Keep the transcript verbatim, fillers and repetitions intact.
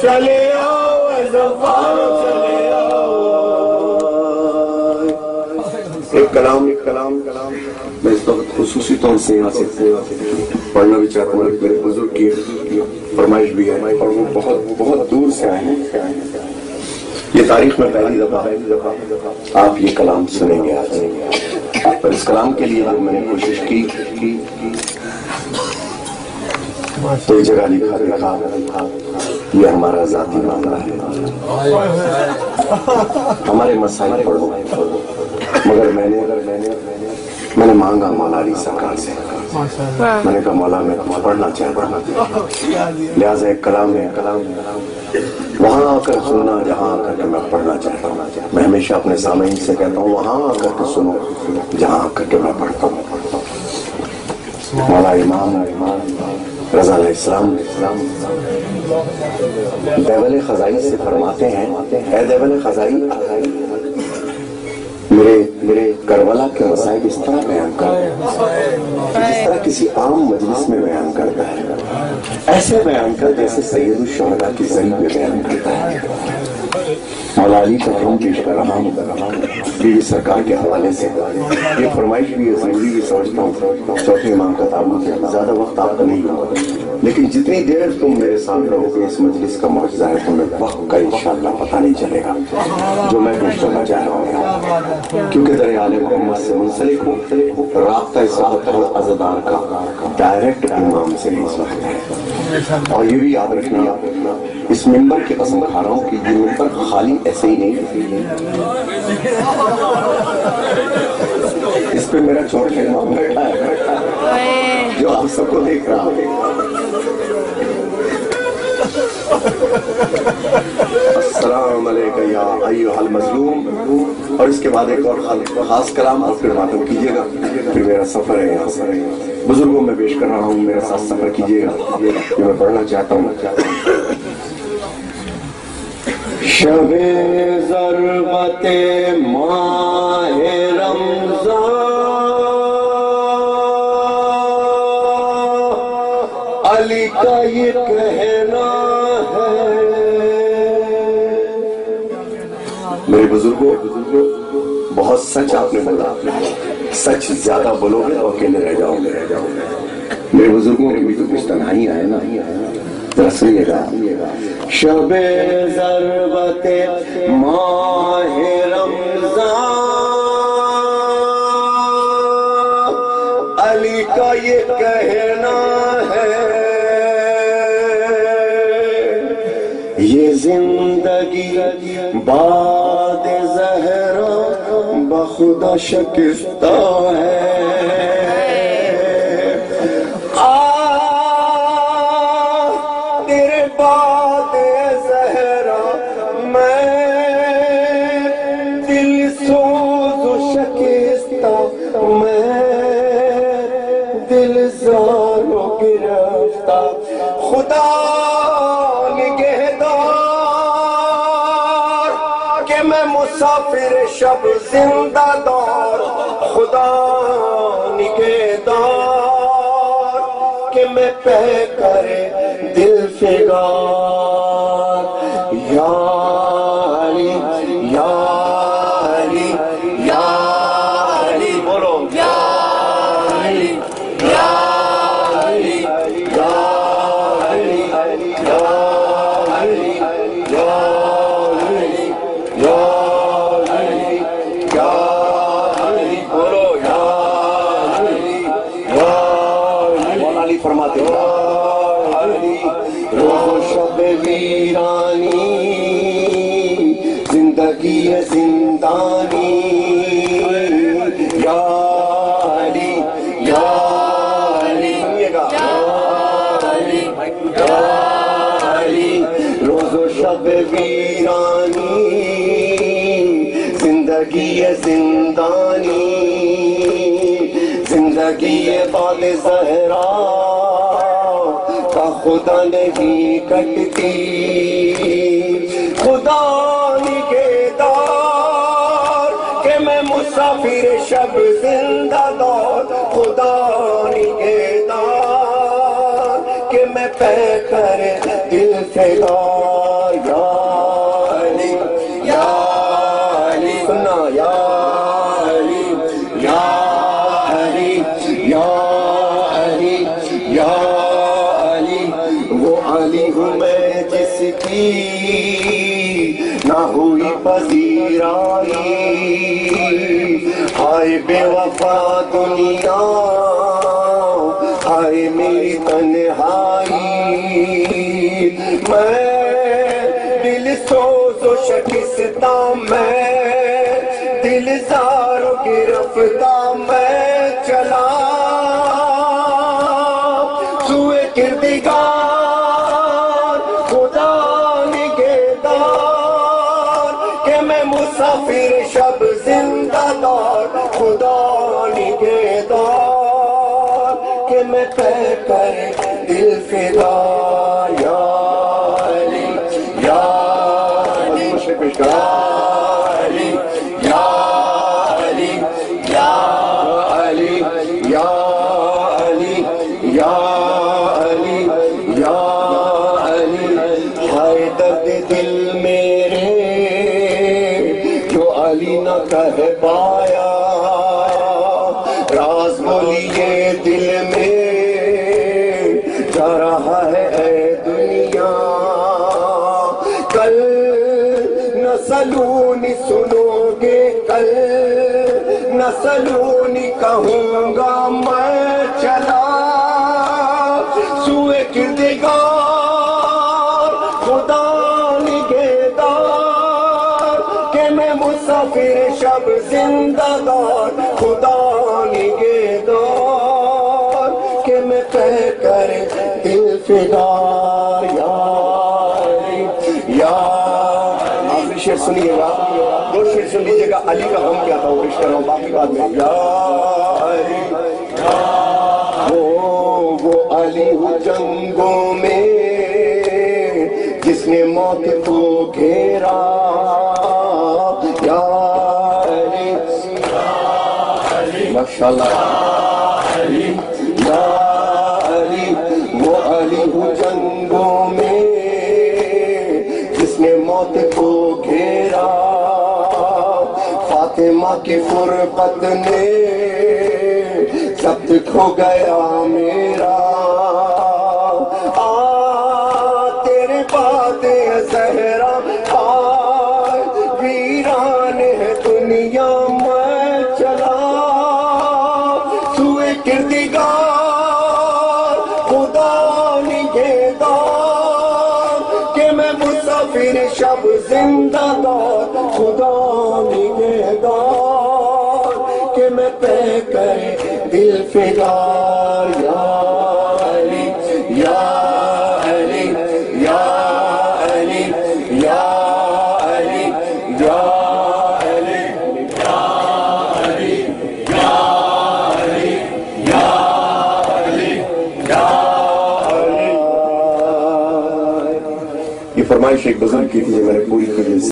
چلے آؤ اے زفارو چلے آؤ. ایک کلام ایک کلام کلام میں اس وقت خصوصی طور سے یہاں سے پڑھنا بھی چاہتا ہوں. میرے بزرگ کی فرمائش بھی ہے اور وہ بہت بہت دور سے آئے ہیں. یہ تاریخ میں پہلی دفعہ آپ یہ کلام سنیں گے آج. اور اس کلام کے لیے جب میں نے کوشش کی تو ایک جگہ لکھا دیکھا یہ ہمارا ذاتی معاملہ ہے, ہمارے مسائل پڑھو. مگر میں نے میں نے مانگا مولا علی سرکار سے. میں نے کہا مولا میں پڑھنا چاہتا ہوں, لہٰذا ایک کلام ہے کلام وہاں آ کر سننا جہاں آ کر کے میں پڑھنا چاہتا ہوں. میں ہمیشہ اپنے سامعین سے کہتا ہوں وہاں آ کر کے سنو جہاں آ کر کے میں پڑھتا ہوں. مولا امام رضا علیہ السلام دیول خزائی سے فرماتے ہیں اے دیول خزائی میرے میرے کربلا کے مسائل اس طرح بیان کرتا ہے جس طرح کسی عام مجلس میں بیان کرتا ہے, ایسے بیان کر جیسے سید الشہداء کی زری میں بیان کرتا ہے. مولا علی کا ہم پیش کر رہا ہوں بیوی سرکار کے حوالے سے. یہ فرمائش بھی ہے ضروری بھی سمجھتا ہوں. چوتھے امام کا تابوت ہے, زیادہ وقت آپ کا نہیں ہوگا لیکن جتنی دیر تم میرے ساتھ رہو گے اس مجلس کا معجزہ ہے تمہیں وقت کا انشاءاللہ پتہ نہیں چلے گا جو میں پیش کرنا چاہ رہا ہوں. کیونکہ در عالم محمد سے منسلک ہوں, رابطہ اس وقت عزادار کا ڈائریکٹ امام سے اس وقت ہے. اور یہ بھی یاد رکھنا اس ممبر کی قسم کھا رہا ہوں کہ یہ ممبر خالی ایسے ہی نہیں, اس پہ میرا چھوٹا امام بیٹھا ہے جو آپ سب کو دیکھ رہا ہے. السلام علیکم یا ایھا المظلوم. اور اس کے بعد ایک اور خاص کلام اور پھر ماتم کیجیے گا. پھر میرا سفر ہے یہاں سے بزرگوں میں پیش کر رہا ہوں, میرے ساتھ سفر کیجیے گا کہ میں پڑھنا چاہتا ہوں. شب ضربت ماہ رمضان علی کا یہ کہنا ہے. میرے بزرگوں بہت سچ آپ نے بولا, سچ زیادہ بولو گے اور اکیلے رہ جاؤ گے. میرے بزرگوں کی بھی تو کچھ تنہائی ہے نا, ذرا سنیے گا. شب ضربت ماہ رمضان علی کا یہ کہنا ہے یہ زندگی بعد زہرا بخدا شکستہ ہے. خدا نگہدار کہ میں مسافر شب زندہ دار. خدا نگہدار کہ میں پہ کرے دل فگار. یا علی یا علی یا علی بولو یا علی یا فرماتے شب ویرانی زندگی زندانی یا علی یا علی یا علی روز و شب ویرانی زندگی زندانی زندگی بال زہرا کا خدا نہیں کٹتی. خدا نگہدار کہ میں مسافر شب زندہ دار. خدا نگہدار کہ میں پہ کر دل فگار. یا علی یا علی سننا یا علی یا علی یا علی یا علی وہ علی ہوں میں جس کی نہ ہوئی پذیرائی ہائے بے وفا دنیا ہائے میری تنہائی میں دل سوز و شکستہ میں دل زار و گرفتہ میں چلا سوئے کردگار خدا نگہدار کہ میں مسافر شب زندہ دار خدا نگہدار کہ میں پہ کر دل فدا یا علی یا علی یا علی یا علی یا علی یا علی یا علی یا علی ہائے درد دل میرے جو علی نہ کہہ پایا راز بولیے دل میں جا رہا ہے اے دنیا کل نہ سلونی سنو گے کل نہ سلونی کہوں گا میں چلا سوئے کردگار خدا نگہدار کہ میں مسافر شب زندہ دار خدا نگہدار کہ میں پہ کر دل فدار یا علی یا آخری شعر سنیے گا دو شعر سن لیجیے گا علی کا غم کیا تھا وہ رشتہ رہا ہوں باقی بعد میں یا علی وہ وہ علی ہوں جنگوں میں جس نے موت کو گھیرا یا علی ماشاءاللہ یا علی وہ علی ہوں جنگوں میں جس نے موت کو گھیرا فاطمہ کی فرقت نے ضبط کھو گیا میرا آ تیرے باتیں زہرا آئے ویران ہے دنیا میں چلا سوئے کردگار خدا نگہدار کہ میں مسافر شب زندہ دار خدا نگہدار کہ میں پہ کر دل فدار یا علی یا علی یا علی یا علی یا علی یا علی یا علی یا علی یا علی یہ فرمائش ایک بزرگ کی تھی جو میں نے پوری کی